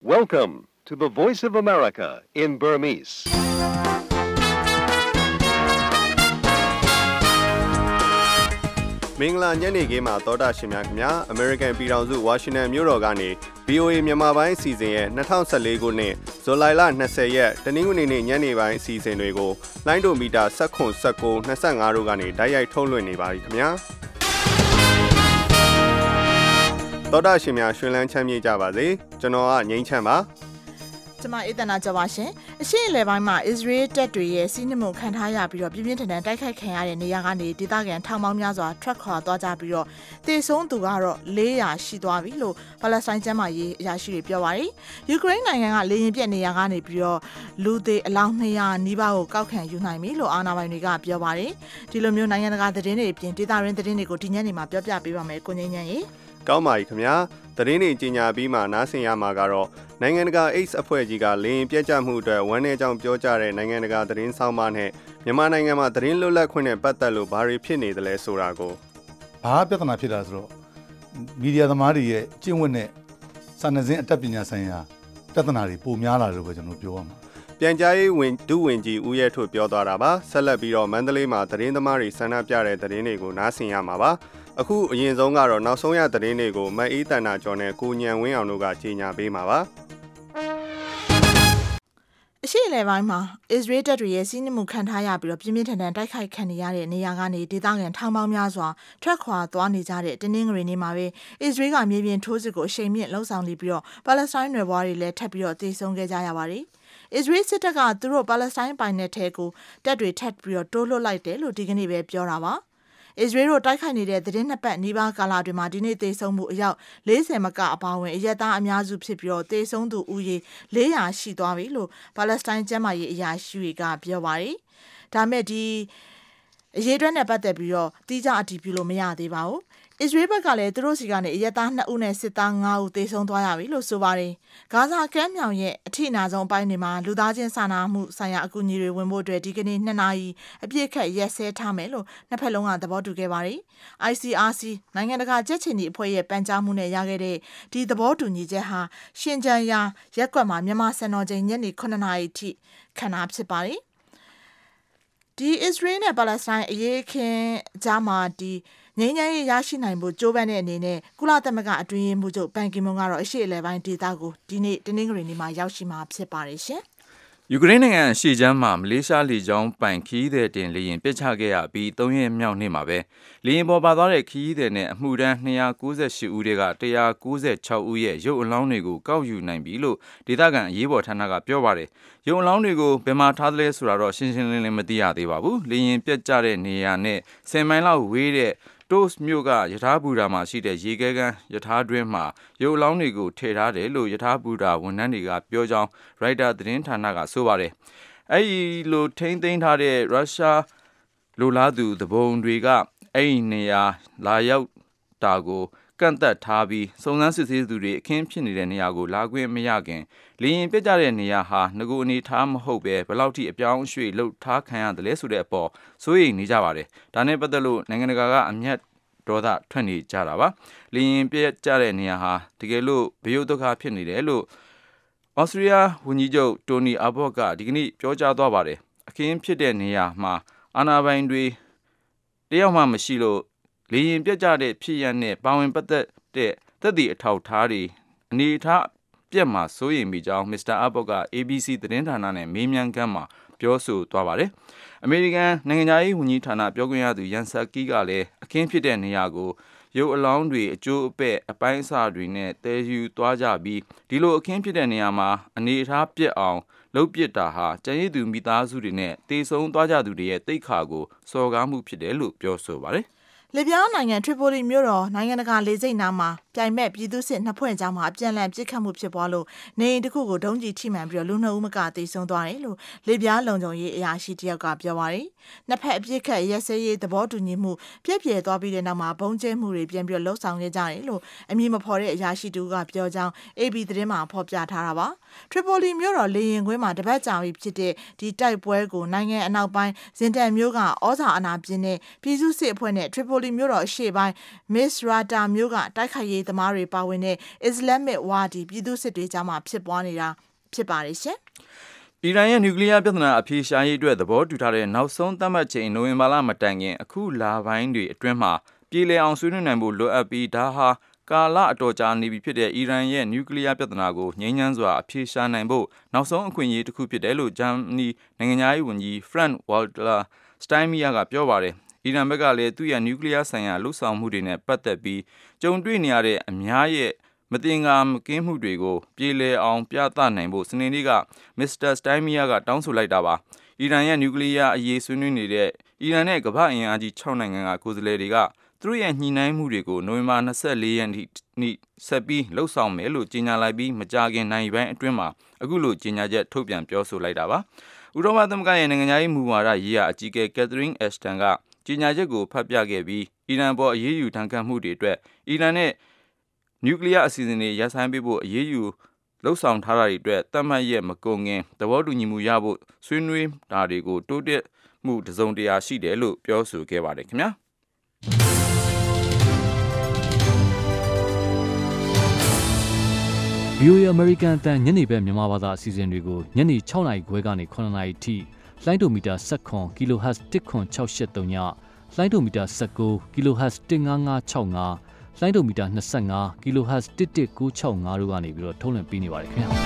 Welcome to the Voice of America in Burmese. ။မင်္ဂလာညနေခင်းမှာသောတာရှင်များခင်ဗျာ American ပြည်ထောင်စု Washington မြို့တော်ကနေ VOA မြန်မာပိုင်းအစီအစဉ်ရဲ့2014ခုနှစ်ဇူလိုင်လ20ရက်တနင်္ဂနွေနေ့ညနေပိုင်းအစီအစဉ်တွေကိုလိုင်းဒိုမီတာ19 19 25တို့ကနေတိုက်ရိုက်ထုတ်လွှင့်နေပါပြီခင်ဗျာသောတာရှင်များရှင်လန်းချမ်းမြေ့ကြပါစေကျွန်တော်ကငိမ့်ချမ်းပါကျမအေးတနာကြပါရှင်အရှေ့အလယ်ပိုင်းမှာအစ္စရေးတပ်တွေရဲ့စီးနှင်းမှုခံထားရပြီးတော့ပြင်းပြင်းထန်ထန်တိုက်ခိုက်ခံရတဲ့နေရာကနေဒေသခံထောင်ပေါင်းများစွာထွက်ခွာသွားကြပြီးတော့တေဆုံးသူကတော့400ရှိသွားပြီလို့ပါလက်စတိုင်းကျန်းမာရေးအရာရှိတွေပြောပါတယ်ယူကရိန်းနိုင်ငံကလေယာဉ်ပြက်နေရာကနေပြီးတော့လူသေးအလောင်း200နီးပါးကိုကောက်ခံယူနိုင်ပြီလို့အာဏာပိုင်တွေကပြောပါတယ်ဒီလိုမျိုးနိုင်ငံတကာသတင်းတွေအပြင်ဒေသရင်းသတင်းတွေကိုဒီညနေမှာပြောပြပေးပါမယ်ကိုငင်းညံ့ရေကောင်းပါပြီခင်ဗျာသတင်းတွေကြီးညာပြီးမှနားဆင်ရမှာကတော့နိုင်ငံတကာ AIDS အဖွဲ့ကြီးကလေရင်ပြက်ကျမှုအတွက်ဝမ်းနည်းကြောင်းပြောကြားတဲ့နိုင်ငံတကာသတင်းဆောင်မနဲ့မြန်မာနိုင်ငံမှာသတင်းလွတ်လပ်ခွင့်နဲ့ပတ်သက်လို့ဘာတွေဖြစ်နေသလဲဆိုတာကိုဘာပြဿနာဖြစ်တာဆိုတော့မီဒီယာသမားတွေရဲ့ကျင့်ဝတ်နဲ့စာနယ်ဇင်းအတတ်ပညာဆိုင်ရာပြဿနာတွေပိုများလာလို့ပဲကျွန်တော်ပြောရမှာပြန်ကြားရေးဒုဝန်ကြီးဦးရဲထွဋ်ပြောသွားတာပါဆက်လက်ပြီးတော့မန္တလေးမှာသတင်းသမားတွေဆန္ဒပြတဲ့သတင်းတွေကိုနားဆင်ရမှာပါအခုအရင်ဆုံးကတော့နောက်ဆုံးရသတင်းတွေကိုမအေးတန်နာကျော်နဲ့ကိုညံဝင်းအောင်တို့ကကြီးညာပေးမှာပါအရှိအလယ်ပိုင်းမှာအစ္စရေးတပ်တွေရဲ့စီးနှင်းမှုခံထားရပြီးတော့ပြင်းပြင်းထန်ထန်တိုက်ခိုက်ခံနေရတဲ့နေရာကနေဒေသခံထောင်ပေါင်းများစွာထွက်ခွာသွားနေကြတဲ့တင်းနှင်းငရီနေမှာပဲအစ္စရေးကမြေပြင်ထိုးစစ်ကိုအရှိန်မြင့်လှုံ့ဆော်နေပြီးတော့ပါလက်စတိုင်းနယ်ဘွားတွေလည်းထပ်ပြီးတော့တေဆုံးခဲ့ကြရပါတယ်အစ္စရေးစစ်တပ်ကသူတို့ပါလက်စတိုင်းပိုင်နယ်ထဲကိုတပ်တွေထပ်ပြီးတော့တိုးလွှတ်လိုက်တယ်လို့ဒီကနေ့ပဲပြောတာပါအစ္စရေးတို့တိုက်ခိုက်နေတဲ့သတင်းနှစ်ပတ်နီးပါးကာလအတွင်းမှာဒီနေ့သေဆုံးမှုအယောက်40မကအပါအဝင်အရက်သားအများစုဖြစ်ပြီးတော့သေဆုံးသူဦးရေ400ရှိသွားပြီလို့ပါလက်စတိုင်းကျန်းမာရေးအရာရှိတွေကပြောပါတယ်။ဒါမဲ့ဒီအရေးအတွက်နဲ့ပတ်သက်ပြီးတော့တိကျအတည်ပြုလို့မရသေးပါဘူး။အစ္စရေးဘက်ကလည်းသူတို့စီကနေအရက်သား2ဦးနဲ့စစ်သား5ဦးသေဆုံးသွားရပြီလို့ဆိုပါတယ်။ဂါဇာကမ်းမြောင်ရဲ့အထိနာဆုံးအပိုင်းတွေမှာလူသားချင်းစာနာမှုဆိုင်ရာအကူအညီတွေဝင်ဖို့အတွက်ဒီကနေ့2နာရီအပြည့်ခက်ရက်စဲထားမယ်လို့နှစ်ဖက်လုံးကသဘောတူခဲ့ပါတယ်။ ICRC နိုင်ငံတကာကြက်ချင်ဒီအဖွဲ့ရဲ့ပန်ကြားမှုနဲ့ရခဲ့တဲ့ဒီသဘောတူညီချက်ဟာရှင်ကျန်းရာရက်ကွက်မှာမြန်မာစံတော်ချိန်ညနေ9နာရီထိခံတာဖြစ်ပါတယ်။ဒီအစ္စရေးနဲ့ပါလက်စတိုင်းအရေးအခင်းကြားမှာဒီငြိမ်းချမ်းရေးရရှိနိုင်ဖို့ကြိုးပမ်းတဲ့အနေနဲ့ကုလသမဂ္ဂအတွင်းရေးမှူးချုပ်ဘန်ကီမွန်ကတော့အရှေ့အလယ်ပိုင်းဒေသကိုဒီနေ့တနင်္ဂနွေနေ့မှာရောက်ရှိမှာဖြစ်ပါတယ်ရှင်။ယူကရိန်းနိုင်ငံရှေ့ချမ်းမှာမလေးရှားလေကြောင်းပိုင်ခီးသည်တင်လေယာဉ်ပစ်ချခဲ့ရပြီး3ရက်မြောက်နေ့မှာပဲလေယာဉ်ပေါ်ပါသွားတဲ့ခီးသည်နဲ့အမှုတန်း298ဦးတွေက196ဦးရဲ့ရုပ်အလောင်းတွေကိုကောက်ယူနိုင်ပြီလို့ဒေသခံအရေးပေါ်ဌာနကပြောပါတယ်။ရုပ်အလောင်းတွေကိုဘယ်မှာထားသလဲဆိုတာတော့ရှင်းရှင်းလင်းလင်းမသိရသေးပါဘူး။လေယာဉ်ပျက်ကျတဲ့နေရာနဲ့10မိုင်လောက်ဝေးတဲ့တို့စ်မြို့ကယထာဘူတာမှာရှိတဲ့ရေခဲကမ်းယထာတွင်းမှာရုပ်အလောင်းတွေကိုထည့်ထားတယ်လို့ယထာဘူတာဝန်ထမ်းတွေကပြောကြောင်းရိုက်တာသတင်းဌာနကဆိုပါတယ်။အဲဒီလိုထိမ့်သိမ်းထားတဲ့ရုရှားလိုလားသူသဘုံတွေကအဲ့ဒီနေရာလာရောက်တာကိုကန့်သက်ထားပြီးစုံစမ်းစစ်ဆေးသူတွေအခင်းဖြစ်နေတဲ့နေရာကိုလာခွင့်မရခင်လေရင်ပြစ်ကြတဲ့နေရာဟာငကိုအနေထားမဟုတ်ပဲဘယ်လောက်ထိအပြောင်းအရွှေ့လှုပ်ထားခံရတယ်လဲဆိုတဲ့အပေါ်စိုးရိမ်နေကြပါတယ်။ဒါနဲ့ပတ်သက်လို့နိုင်ငံတကာကအမျက်ဒေါသထွက်နေကြတာပါ။လေရင်ပြစ်ကြတဲ့နေရာဟာတကယ်လို့ဘေးရုပ်ဒုက္ခဖြစ်နေတယ်လို့ဩစတြေးလျဝန်ကြီးချုပ်တိုနီအာဘော့ကဒီကနေ့ပြောကြားသွားပါတယ်။အခင်းဖြစ်တဲ့နေရာမှာအာဏာပိုင်တွေတယောက်မှမရှိလို့လေရင်ပြတ်ကြတဲ့ဖြစ်ရပ်နဲ့ပါဝင်ပတ်သက်တဲ့သက်သေအထောက်ထားတွေအနေထားပြက်မှာစိုးရိမ်မိကြောင်းမစ္စတာအာဘော့က ABC သတင်းဌာနနဲ့မေးမြန်းခန်းမှာပြောဆိုသွားပါတယ်။အမေရိကန်နိုင်ငံသားရေးဝန်ကြီးဌာနပြောခွင့်ရသူယန်ဆာကီကလည်းအခင်းဖြစ်တဲ့နေရာကိုရုပ်အလောင်းတွေအကျိုးအပဲ့အပိုင်းအစတွေနဲ့တည်ယူသွားကြပြီးဒီလိုအခင်းဖြစ်တဲ့နေရာမှာအနေထားပြက်အောင်လှုပ်ပစ်တာဟာကျန်ရည်သူမိသားစုတွေနဲ့တေဆုံးသွားကြသူတွေရဲ့တိတ်ခါကိုစော်ကားမှုဖြစ်တယ်လို့ပြောဆိုပါတယ်။လီဗျားနိုင်ငံထရီပိုလီမြို့တော်နိုင်ငံတကာလေဆိပ်နားမှာပြိုင်မဲ့ပြည်သူစစ်နှစ်ဖွဲ့ကြားမှာအပြန်အလှန်ပစ်ခတ်မှုဖြစ်ပွားလို့နေအိမ်တစ်ခုကိုဒုံးကျည်ထိမှန်ပြီးတော့လူ2ဦးမကသေဆုံးသွားတယ်လို့လီဗျားလုံခြုံရေးအရာရှိတယောက်ကပြောပါတယ်။နှစ်ဖက်အပြစ်ခတ်ရက်စဲရေးသဘောတူညီမှုပြည့်ပြည့်သွားပြီးတဲ့နောက်မှာဘုံကျဲမှုတွေပြန်ပြီးလှုပ်ဆောင်ခဲ့ကြတယ်လို့အမည်မဖော်တဲ့အရာရှိတူကပြောကြောင်း AB သတင်းမှာဖော်ပြထားတာပါ။ထရီပိုလီမြို့တော်လေရင်ကွင်းမှာတပတ်ကြာပြီဖြစ်တဲ့ဒီတိုက်ပွဲကိုနိုင်ငံအနောက်ပိုင်းဇင်တန်မြို့ကဩဇာအာဏာပြင်းတဲ့ပြည်သူစစ်အဖွဲ့နဲ့ထရီပို Tripoli မြို့တော်အရှေ့ပိုင်း Misrata မြို့ကတိုက်ခိုက်ရေးသမားတွေပါဝင်တဲ့ Islamic ဝါဒီပြည်သူစစ်တွေကြားမှာဖြစ်ပွားနေတာဖြစ်ပါတယ်ရှင်။အီရန်ရဲ့နျူကလ িয়ার ပြဿနာအဖြေရှာရေးအတွက်သဘောတူထားတဲ့နောက်ဆုံးသတ်မှတ်ချိန်နိုဝင်ဘာလမတိုင်ခင်အခုလပိုင်းတွေအတွင်းမှာပြည်လည်အောင်ဆွေးနွေးနိုင်ဖို့လိုအပ်ပြီးဒါဟာကာလအတော်ကြာနေပြီဖြစ်တဲ့အီရန်ရဲ့နျူကလ িয়ার ပြဿနာကိုငြိမ်းချမ်းစွာအဖြေရှာနိုင်ဖို့နောက်ဆုံးအခွင့်အရေးတစ်ခုဖြစ်တယ်လို့ဂျာမနီနိုင်ငံသားရေးဝန်ကြီး Frank Walter Steinmeier ကပြောပါတယ်။အီရန်ဘက်ကလည်းသူ့ရဲ့နျူကလ িয়ার ဆိုင်ရာလှုပ်ဆောင်မှုတွေနဲ့ပတ်သက်ပြီးကြုံတွေ့နေရတဲ့အများရဲ့မတင်ကာမကင်းမှုတွေကိုပြေလည်အောင်ပြသနိုင်ဖို့စနေနေ့က Mr. Steinmeier ကတောင်းဆိုလိုက်တာပါ။အီရန်ရဲ့နျူကလ িয়ার အရေးဆွေးနွေးနေတဲ့အီရန်နဲ့ကမ္ဘာ့အင်အားကြီး6နိုင်ငံကကိုယ်စားလှယ်တွေကသူတို့ရဲ့ညှိနှိုင်းမှုတွေကိုနိုဝင်ဘာ24ရက်နေ့ဆက်ပြီးလှုပ်ဆောင်မယ်လို့ကြေညာလိုက်ပြီးမကြာခင်နိုင်ပိုင်းအတွင်းမှာအခုလိုကြေညာချက်ထုတ်ပြန်ပြောဆိုလိုက်တာပါ။ဥရောပသမဂ္ဂရဲ့နိုင်ငံရေးမူဝါဒရေးရာအကြီးအကဲ Catherine Ashton ကကြေညာချက်ကိုဖတ်ပြခဲ့ပြီးအီရန်ပေါ်အရေးယူထန်ခတ်မှုတွေအတွက်အီရန်နဲ့နျူကလ িয়ার အစီအစဉ်တွေရပ်ဆိုင်းပေးဖို့အရေးယူလှုပ်ဆောင်ထားတာတွေအတွက်သတ်မှတ်ရက်မကုန်ခင်သဘောတူညီမှုရဖို့ဆွေးနွေးတာတွေကိုတိုးတက်မှုတစုံတရာရှိတယ်လို့ပြောဆိုခဲ့ပါတယ်ခင်ဗျာ။ VOA American အတန်ညနေပဲမြန်မာဘာသာအစီအစဉ်တွေကိုညနေ6:00 နာရီခွဲကနေ9:00 နာရီထိလိုင်းဒိုမီတာ19 kHz 10683ညလိုင်းဒိုမီတာ19 kHz 15565လိုင်းဒိုမီတာ25 kHz 11965တို့ကနေပြီးတော့ထုတ်လွှင့်ပေးနေပါတယ်ခင်ဗျာ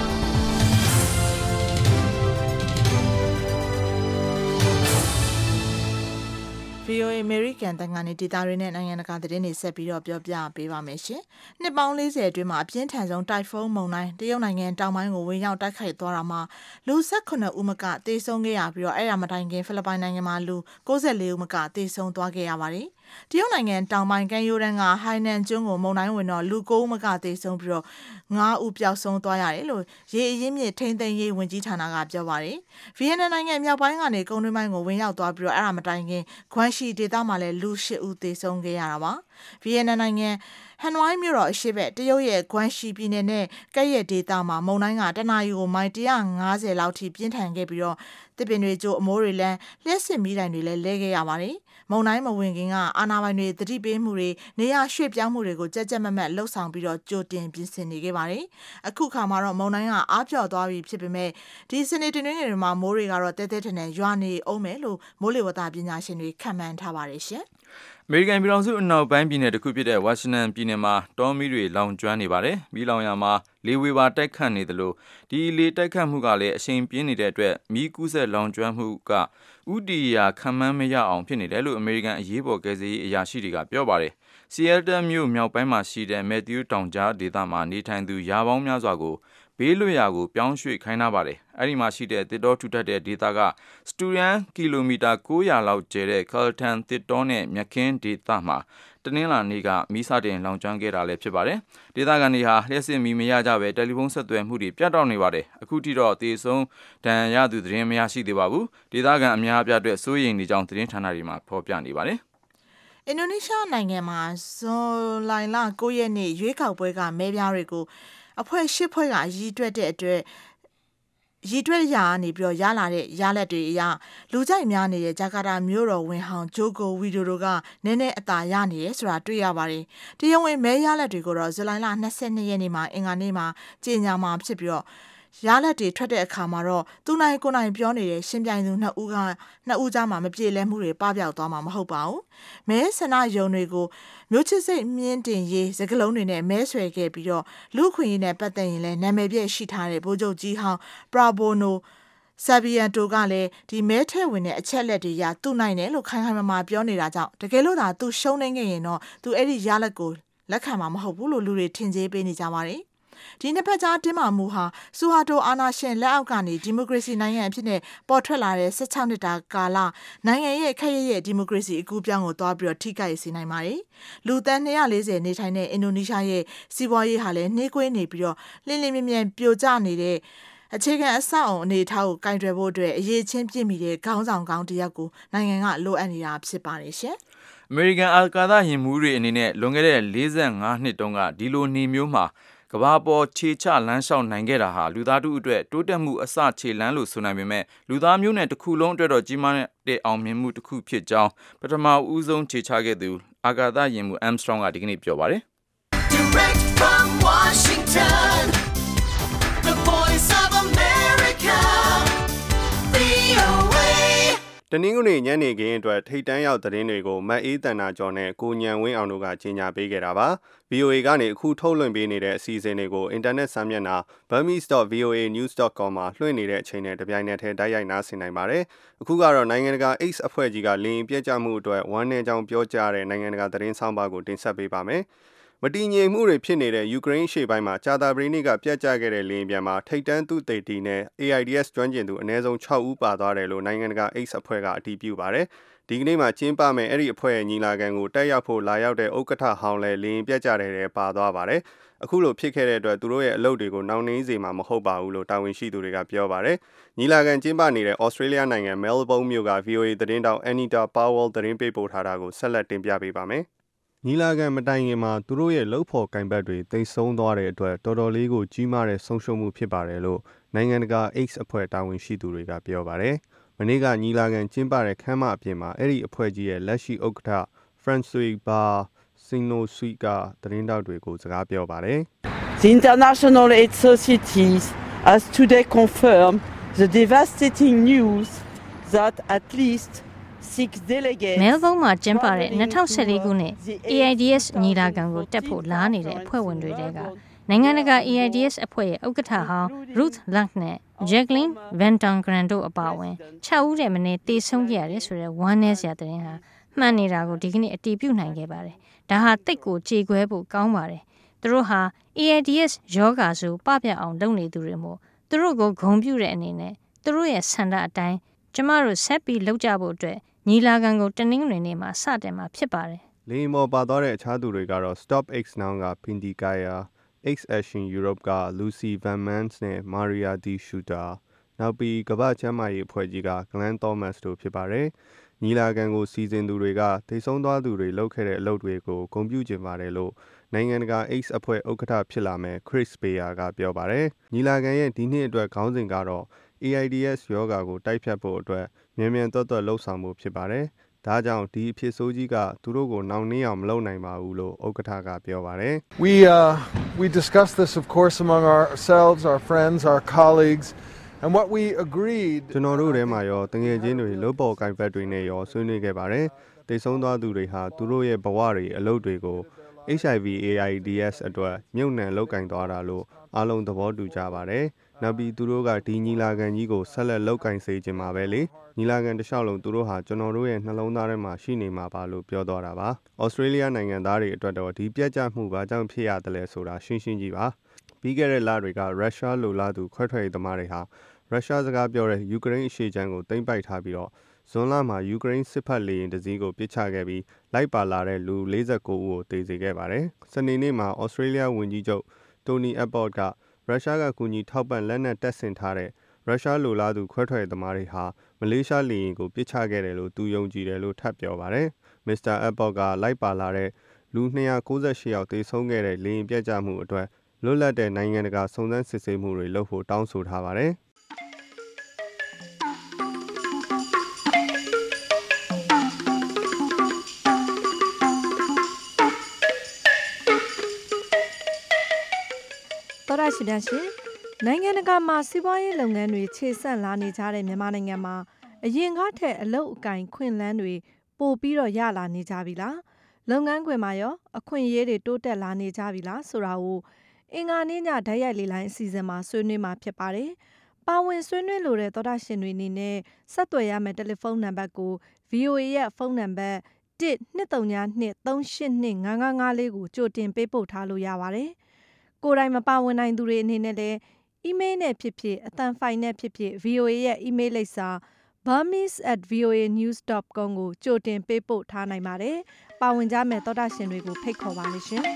VOA American တန်ကနေဒေတာတွေနဲ့နိုင်ငံတကာသတင်းတွေဆက်ပြီးတော့ပြောပြပေးပါမယ်ရှင်။နှစ်ပေါင်း40အတွင်းမှာအပြင်းထန်ဆုံးတိုင်ဖုန်းမုန်တိုင်းတရုတ်နိုင်ငံတောင်ပိုင်းကိုဝင်ရောက်တိုက်ခိုက်သွားတာမှာလူ18ဦးမကသေဆုံးခဲ့ရပြီးတော့အဲ့ဒါမတိုင်ခင်ဖိလစ်ပိုင်နိုင်ငံမှာလူ94ဦးမကသေဆုံးသွားခဲ့ရပါတယ်။တရုတ်နိုင်ငံတောင်ပိုင်းကမ်းရိုးတန်းကဟိုင်နန်ကျွန်းကိုမုန်တိုင်းဝင်တော့လူ9ဦးမကသေဆုံးပြီးတော့9ဦးပျောက်ဆုံးသွားရတယ်လို့ရေအရင်းမြစ်ထိန်းသိမ်းရေးဝန်ကြီးဌာနကပြောပါတယ်။ဗီယက်နမ်နိုင်ငံမြောက်ပိုင်းကနေကုန်းတွင်းပိုင်းကိုဝင်ရောက်သွားပြီးတော့အဲ့ဒါမတိုင်ခင်ခွမ်းရှိဒေသမှာလည်းလူ8ဦးသေဆုံးခဲ့ရတာပါ။ဗီယက်နမ်နိုင်ငံဟန်နဝိုင်းမြို့တော်အရှိဘက်တရုတ်ရဲ့ဂွမ်ရှီပြည်နယ်နဲ့ကဲ့ရဲ့ဒေသမှာမုန်တိုင်းကတနအီကိုမိုင်150လောက်ထိပြင်းထန်ခဲ့ပြီးတော့တစ်ပင်တွေကျိုးအမိုးတွေလည်းလျှက်စစ်မီးတိုင်တွေလည်းလဲခဲ့ရပါတယ်။မုန်တိုင်းမဝင်ခင်ကအာဏာပိုင်တွေတတိပေးမှုတွေနေရာရွှေ့ပြောင်းမှုတွေကိုကြက်ကြက်မက်မက်လှုပ်ဆောင်ပြီးတော့ကြိုတင်ပြင်ဆင်နေခဲ့ပါတယ်။အခုခါမှာတော့မုန်တိုင်းကအားပြော့သွားပြီဖြစ်ပေမဲ့ဒီစနေတင်တွေမှာမိုးတွေကတော့တဲတဲထန်ထန်ရွာနေအောင်မယ်လို့မိုးလေဝသပညာရှင်တွေခန့်မှန်းထားပါတယ်ရှင်။အမေရိကန်ပြည်ထောင်စုအနောက်ပိုင်းပြည်နယ်တစ်ခုဖြစ်တဲ့ဝါရှင်တန်ပြည်နယ်မှာတောမီးတွေလောင်ကျွမ်းနေပါတယ်။မီးလောင်ရာမှာလေဝေပါတိုက်ခတ်နေသလိုဒီလေတိုက်ခတ်မှုကလည်းအရှိန်ပြင်းနေတဲ့အတွက်မီးကူးစက်လောင်ကျွမ်းမှုကဥတီယာခံမှန်းမရအောင်ဖြစ်နေတယ်လို့အမေရိကန်အရေးပေါ်ကယ်ဆယ်ရေးအရာရှိတွေကပြောပါတယ်။ ဆီယဲတယ်မြို့မြောက်ပိုင်းမှာရှိတဲ့မယ်သျူးတောင်ကြားဒေသမှာနေထိုင်သူရာပေါင်းများစွာကိုဘေးလွတ်ရာကိုပြောင်းရွှေ့ခိုင်းထားပါတယ်။အဲဒီမှာရှိတဲ့တစ်တောထူထပ်တဲ့ဒေသကစတူရန်ကီလိုမီတာ900လောက်ကျယ်တဲ့ကာလ်တန်တစ်တောနဲ့မြက်ခင်းဒေသမှာတနင်္လာနေ့ကမီးစတင်လောင်ကျွမ်းခဲ့တာလည်းဖြစ်ပါတယ်။ဒေသခံတွေဟာလျှက်စစ်မီးမရကြပဲတယ်လီဖုန်းဆက်သွယ်မှုတွေပြတ်တောက်နေပါတယ်။အခုထိတော့သေဆုံးဒဏ်ရာရသူသတင်းမရရှိသေးပါဘူး။ဒေသခံအများအပြားအတွက်စိုးရိမ်နေကြောင်းသတင်းဌာနတွေမှာဖော်ပြနေပါတယ်။အင်ဒိုနီးရှားနိုင်ငံမှာဇွန်လ9ရက်နေ့ရွေးကောက်ပွဲကမဲပြားတွေကိုအဖွဲ့8ဖွဲ့ကရည်တွက်တဲ့အတွက်ရည်တွက်ရာနေပြီးတော့ရလာတဲ့ရလက်တွေအရလူကြိုက်များနေတဲ့ဂျာကာတာမြို့တော်ဝင်ဟောင်းဂျိုကိုဝီဒိုတို့ကနည်းနည်းအသာရနေရဲဆိုတာတွေ့ရပါတယ်။တရားဝင်မဲရလက်တွေကိုတော့ဇူလိုင်လ22ရက်နေ့မှာအင်္ဂါနေ့မှာကြေညာမှာဖြစ်ပြီးတော့ရလက်တွေထွက်တဲ့အခါမှာတော့သူနိုင်ကိုနိုင်ပြောနေတဲ့ရှင်းပြိုင်သူနှစ်ဦးကြားမှာမပြေလည်မှုတွေပပျောက်သွားမှာမဟုတ်ပါဘူး။မဲဆန္ဒယုံတွေကိုမျိုးချစ်စိတ်မြင့်တင်ရေးစကလုံးတွေနဲ့မဲဆွဲခဲ့ပြီးတော့လူခွင့်ရေးနဲ့ပတ်သက်ရင်လည်းနာမည်ပြည့်ရှိထားတဲ့ဗိုလ်ချုပ်ကြီးဟောင်းပရာဘိုနိုဆာဘီယန်တိုကလည်းဒီမဲထဲဝင်တဲ့အချက်လက်တွေရသူ့နိုင်တယ်လို့ခိုင်ခိုင်မာမာပြောနေတာကြောင့်တကယ်လို့သာသူရှုံးနေခဲ့ရင်တော့သူအဲ့ဒီရလက်ကိုလက်ခံမှာမဟုတ်ဘူးလို့လူတွေထင်ကြေးပေးနေကြပါတယ်ဒီနှစ်ဖက်ကြားတင်းမာမှုဟာဆူဟာတိုအာနာရှင်လက်အောက်ကနေဒီမိုကရေစီနိုင်ငံအဖြစ်နဲ့ပေါ်ထွက်လာတဲ့16နှစ်တာကာလနိုင်ငံရဲ့ခက်ရဲ့ဒီမိုကရေစီအကူပြောင်းကိုတွားပြီးတော့ထိခိုက်စေနိုင်ပါတယ်။လူသန်း240နေထိုင်တဲ့အင်ဒိုနီးရှားရဲ့စီးပွားရေးဟာလည်းနှေးကွေးနေပြီးတော့လင်းလင်းမြမြပြိုကျနေတဲ့အခြေခံအဆောက်အုံအနေအထားကိုကင်တွယ်ဖို့အတွက်အရေးချင်းပြည့်မီတဲ့ခေါင်းဆောင်ကောင်းတစ်ယောက်ကိုနိုင်ငံကလိုအပ်နေတာဖြစ်ပါတယ်ရှင်။အမေရိကန်အာကာသယာဉ်မှူးတွေအနေနဲ့လွန်ခဲ့တဲ့45နှစ်တုန်းကဒီလိုနေမျိုးမှာကဘာပေါ်ခြေချလမ်းလျှောက်နိုင်ခဲ့တာဟာလူသားတို့အတွက်တိုးတက်မှုအစခြေလမ်းလို့ဆိုနိုင်ပေမဲ့လူသားမျိုးနဲ့တစ်ခုလုံးအတွက်တော့ကြီးမားတဲ့အောင်မြင်မှုတစ်ခုဖြစ်ကြောင်းပထမဦးဆုံးခြေချခဲ့သူအာကာသယာဉ်မှူး Armstrong ကဒီကနေ့ပြောပါတယ် Direct from Washington, the voice of America, VOA. တနင်္ဂနွေညနေခင်းအတွက်ထိတ်တန်းရောက်သတင်းတွေကိုမတ်အေးတန်နာကျော်နဲ့ကိုညံဝင်းအောင်တို့ကကြေညာပေးခဲ့တာပါ VOA ကနေအခုထုတ်လွှင့်ပေးနေတဲ့အစီအစဉ်တွေကိုအင်တာနက်စာမျက်နှာ burmese.voanews.com မှာလွှင့်နေတဲ့အချိန်နဲ့တပြိုင်နက်တည်းတိုက်ရိုက်နားဆင်နိုင်ပါတယ်အခုကတော့နိုင်ငံတကာ X အဖွဲ့ကြီးကလင်းပြည့်ကျမှုအတွက်ဝမ်းနည်းကြောင်းပြောကြားတဲ့နိုင်ငံတကာသတင်းဆောင်ပါကိုတင်ဆက်ပေးပါမယ်မတည်ငြိမ်မှုတွေဖြစ်နေတဲ့ယူကရိန်းရှေ့ပိုင်းမှာကြာသပတေးနေ့ကပြတ်ကျခဲ့တဲ့လေယာဉ်ပြန်မှာထိတ်တန်းသူတေတီနဲ့ AIDS ကျွမ်းကျင်သူအနည်းဆုံး6ဦးပါသွားတယ်လို့နိုင်ငံတကာ X အဖွဲ့ကအတည်ပြုပါတယ်။ဒီကနေ့မှာကျင်းပမယ့်အဲ့ဒီအဖွဲ့ရဲ့ညီလာခံကိုတက်ရောက်ဖို့လာရောက်တဲ့ဥက္ကဋ္ဌဟောင်းလည်းလေယာဉ်ပြတ်ကျတဲ့ပါသွားပါတယ်။အခုလိုဖြစ်ခဲ့တဲ့အတွက်သူတို့ရဲ့အလုပ်တွေကိုနှောင့်နှေးစေမှာမဟုတ်ပါဘူးလို့တာဝန်ရှိသူတွေကပြောပါတယ်။ညီလာခံကျင်းပနေတဲ့ Australia နိုင်ငံ Melbourne မြို့က VOA သတင်းတောက် Anita Powell သတင်းပေးပို့ထားတာကိုဆက်လက်တင်ပြပေးပါမယ်။ညီလာခံမတိုင်ခင်မှာသူတို့ရဲ့လှုပ်ဖော်ကင်ဘတ်တွေတိမ်ဆုံးသွားတဲ့အတွက်တော်တော်လေးကိုကြီးမားတဲ့ဆုံးရှုံးမှုဖြစ်ပါတယ်လို့နိုင်ငံတကာ X အဖွဲ့တာဝန်ရှိသူတွေကပြောပါတယ်။မနေ့ကညီလာခံကျင်းပတဲ့ခန်းမအပြင်မှာအဲ့ဒီအဖွဲ့ကြီးရဲ့လက်ရှိဥက္ကဋ္ဌ Francois Bar Sinosuit ကသတင်းတောက်တွေကိုစကားပြောပါတယ်။ The international aid societies has today confirmed the devastating news that at least မဲလ်ဘုန်းမှာကျင်းပတဲ့2014ခုနှစ် AIDS ညီလာခံကိုတက်ဖို့လားနေတဲ့အဖွဲ့ဝင်တွေကနိုင်ငံတကာ AIDS အဖွဲ့ရဲ့ဥက္ကဋ္ဌဟောင်း Ruth Lund နဲ့ Jacqueline Van Tongeren တို့အပါအဝင်6ဦးတဲ့မနေ့တေဆုံးခဲ့ရတယ်ဆိုတဲ့ဝမ်းနည်းစရာသတင်းဟာမှန်နေတာကိုဒီကနေ့အတည်ပြုနိုင်ခဲ့ပါတယ်။ဒါဟာတိတ်ကိုကြေကွဲဖို့ကောင်းပါတယ်။သူတို့ဟာ AIDS ယောဂါဆိုပပျောက်အောင်လုပ်နေသူတွေမို့သူတို့ကိုဂုဏ်ပြုတဲ့အနေနဲ့သူတို့ရဲ့ဆန္ဒအတိုင်းကျမတို့ဆက်ပြီးလုပ်ကြဖို့အတွက်ညီလာခံကိုတနင်္ဂနွေနေ့မှာစတင်မှာဖြစ်ပါတယ်။လေမော်ပါသွားတဲ့အခြားသူတွေကတော့ Stop X Now က Pindi Kaya, X Action Europe က Lucy Van Mans နဲ့ Maria Di Schutter နောက်ပြီးကမ္ဘာ့ကျန်းမာရေးအဖွဲ့ကြီးက Glenn Thomas တို့ဖြစ်ပါတယ်။ညီလာခံကိုစီစဉ်သူတွေကထိဆုံးသွားသူတွေလုပ်ခဲ့တဲ့အလုပ်တွေကိုဂုဏ်ပြုချင်ပါတယ်လို့နိုင်ငံတကာ X အဖွဲ့ဥက္ကဋ္ဌဖြစ်လာမဲ့ Chris Bayer ကပြောပါတယ်။ညီလာခံရဲ့ဒီနှစ်အတွက်ခေါင်းစဉ်ကတော့ AIDS ယောဂါကိုတိုက်ဖြတ်ဖို့အတွက်မြန်မြန်တွတ်တွတ်လှုပ်ဆောင်မှုဖြစ်ပါတယ်။ဒါကြောင့်ဒီအဖြစ်ဆိုးကြီးကသူတို့ကိုနှောင့်နှေးအောင်မလုပ်နိုင်ပါဘူးလို့ဥက္ကဋ္ဌကပြောပါတယ်။ We discussed this of course among ourselves, our friends, our colleagues, and what we agreed ကျွန်တော်တို့ထဲမှာရောတငယ်ချင်းတွေလုပ်ပေါ်ကိုင်ဘတ်တွေနဲ့ရောဆွေးနွေးခဲ့ပါတယ်။တိတ်ဆုံးသွားသူတွေဟာသူတို့ရဲ့ဘဝတွေအလုပ်တွေကို HIV AIDS အတွက်မြုပ်နှံလုပ်ကင်သွားတာလို့အားလုံးသဘောတူကြပါတယ်။နောက်ပြီးသူတို့ကဒီညီလာခံကြီးကိုဆက်လက်လုပ်ကင်စေချင်မှာပဲလေ။ညီလာခံတစ်လျှောက်လုံးသူတို့ဟာကျွန်တော်တို့ရဲ့နှလုံးသားထဲမှာရှိနေမှာပါလို့ပြောသွားတာပါ။ Australia နိုင်ငံသားတွေအတွက်တော့ဒီပြတ်ကျမှုဘာကြောင့်ဖြစ်ရတယ်လဲဆိုတာရှင်းကြီးပါ။ပြီးခဲ့တဲ့လတွေကရုရှားလိုလားသူခွဲထွက်ရေးသမားတွေဟာရုရှားစကားပြောတဲ့ယူကရိန်းအရှေ့ခြမ်းကိုသိမ်းပိုက်ထားပြီးတော့ဇွန်လမှာယူကရိန်းစစ်ဖက်လေယာဉ်တစ်စီးကိုပစ်ချခဲ့ပြီးလိုက်ပါလာတဲ့လူ49ဦးကိုသေစေခဲ့ပါတယ်။စနေနေ့မှာ Australia ဝန်ကြီးချုပ် Tony Abbott ကရုရှားကကူညီထောက်ပံ့လက်နက်တပ်ဆင်ထားတဲ့ရုရှားလိုလားသူခွဲထွက်ရေးသမားတွေဟာမလေးရှားလေယာဉ်ကိုပစ်ချခဲ့တယ်လို့သူယုံကြည်တယ်လို့ထပ်ပြောပါတယ်။ Mr. Abbott ကလိုက်ပါလာတဲ့လူ298ယောက်သေဆုံးခဲ့တဲ့လေယာဉ်ပြတ်ကျမှုအတွက်လွတ်လပ်တဲ့နိုင်ငံတကာစုံစမ်းစစ်ဆေးမှုတွေလုပ်ဖို့တောင်းဆိုထားပါတယ်။တော်ရရှိတဲ့ရှင်နိုင်ငံတကာမှာစီးပွားရေးလုပ်ငန်းတွေခြေဆန့်လာနေကြတဲ့မြန်မာနိုင်ငံမှာအရင်ကထက်အလုပ်အကင်ခွင့်လန်းတွေပိုပြီးတော့ရလာနေကြပြီလားလုပ်ငန်းခွင်မှာရောအခွင့်အရေးတွေတိုးတက်လာနေကြပြီလားဆိုတာကိုအင်္ဂါနေ့ညဓာတ်ရိုက်လေးလိုင်းအစီအစဉ်မှာဆွေးနွေးမှာဖြစ်ပါတယ်ပါဝင်ဆွေးနွေးလိုတဲ့သောတာရှင်တွေအနေနဲ့ဆက်သွယ်ရမယ့်တယ်လီဖုန်းနံပါတ်ကို VOA ရဲ့ဖုန်းနံပါတ်12323825554ကိုကြိုတင်ပေးပို့ထားလို့ရပါတယ်ကိုယ်တိုင်မပါဝင်နိုင်သူတွေအနေနဲ့လည်းအီးမေးလ်နဲ့ဖြစ်ဖြစ်အသံဖိုင်နဲ့ဖြစ်ဖြစ် VOA ရဲ့အီးမေးလ်လိပ်စာ burmese@voanews.com ကိုကြိုတင်ပေးပို့ထားနိုင်ပါတယ်။ပါဝင်ကြမယ့်သောတာရှင်တွေကိုဖိတ်ခေါ်ပါလိမ့်ရှင်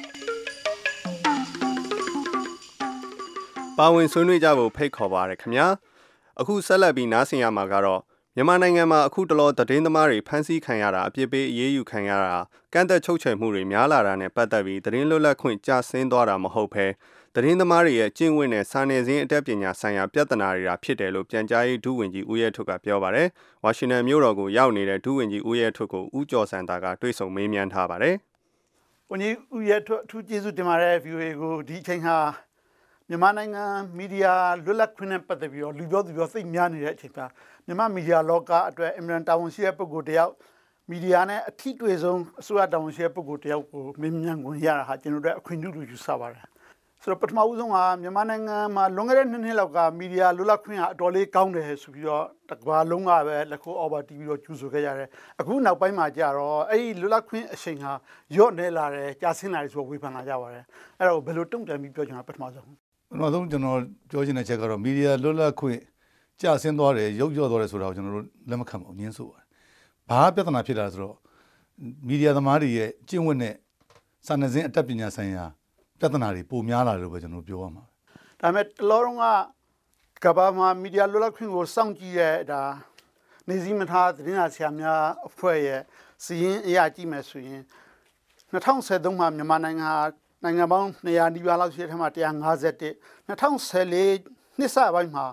။ပါဝင်ဆွေးနွေးကြဖို့ဖိတ်ခေါ်ပါရခင်ဗျာ။အခုဆက်လက်ပြီးနားဆင်ရမှာကတော့မြန်မာနိုင်ငံမှာအခုတလောသတင်းသမားတွေဖမ်းဆီးခံရတာအပြစ်ပေးအရေးယူခံရတာကန့်သက်ချုပ်ချယ်မှုတွေများလာတာနဲ့ပတ်သက်ပြီးသတင်းလွတ်လပ်ခွင့်ကျဆင်းသွားတာမဟုတ်ဘဲသတင်းသမားတွေရဲ့ကျင့်ဝတ်နဲ့စာနယ်ဇင်းအတတ်ပညာဆိုင်ရာပြဿနာတွေဖြစ်တယ်လို့ပြန်ကြားရေးဒုဝန်ကြီးဦးရဲထွဋ်ကပြောပါတယ်။ဝါရှင်တန်မြို့တော်ကိုရောက်နေတဲ့ဒုဝန်ကြီးဦးရဲထွဋ်ကိုဦးကျော်စံတာကတွေ့ဆုံမေးမြန်းထားပါတယ်။ဝန်ကြီးဦးရဲထွဋ်အထူးကျေးဇူးတင်ပါတယ် VOA ကိုဒီအချိန်ဟာမြန်မာနိုင်ငံမီဒီယာလွတ်လပ်ခွင့်နဲ့ပတ်သက်ပြီးတော့လူပြောသူပြောသိများနေတဲ့အချိန်မှာမြန်မာမီဒီယာလောကအတွက်အင်မတန်တာဝန်ရှိတဲ့ပုဂ္ဂိုလ်တယောက်မီဒီယာနဲ့အထီးတွေ့ဆုံးအစိုးရတာဝန်ရှိတဲ့ပုဂ္ဂိုလ်တယောက်ကိုမေးမြန်းခွင့်ရတာဟာကျွန်တော်တို့အခွင့်အရေးယူဆပါတယ်ဆိုတော့ပထမဦးဆုံးကမြန်မာနိုင်ငံမှာလွန်ခဲ့တဲ့နှစ်လောက်ကမီဒီယာလွတ်လပ်ခွင့်ကအတော်လေးကောင်းတယ်ဆိုပြီးတော့တကဘာလုံးကပဲလက်ခုပ်အော်ဘာတီးပြီးတော့ကျူးဆိုခဲ့ရတယ်အခုနောက်ပိုင်းမှာကြာတော့အဲ့ဒီလွတ်လပ်ခွင့်အချိန်ဟာရော့နေလာတယ်ကြာဆင်းလာတယ်ဆိုတော့ဝေဖန်လာကြပါတယ်အဲ့တော့ဘယ်လိုတုံ့ပြန်ပြီးပြောချင်တာပထမဆုံးကျွန်တော်ပြောချင်တဲ့ချက်ကတော့မီဒီယာလွတ်လပ်ခွင့်ကြာဆင်းသွားတယ်ရုပ်ရော့သွားတယ်ဆိုတာကိုကျွန်တော်တို့လက်မခံပါဘူးညင်းဆိုပါတယ်ဘာပြဿနာဖြစ်တာဆိုတော့မီဒီယာသမားတွေရဲ့ကျင့်ဝတ်နဲ့စာနယ်ဇင်းအတတ်ပညာဆိုင်ရာပြဿနာတွေပိုများလာလို့ပဲကျွန်တော်ပြောရမှာဒါပေမဲ့တလောလုံးကကဘာမှာမီဒီယာလွတ်လပ်ခွင့်ကိုစောင့်ကြည့်တဲ့ဒါနေစည်းမထားသတင်းစာဆရာများအဖွဲ့ရဲ့စီရင်အရာကြည့်မယ်ဆိုရင်2013မှာမြန်မာနိုင်ငံပေါင်း200နီးပါးလောက်ရှိတဲ့ထဲမှာ151 2014နှစ်စပိုင်းမှာ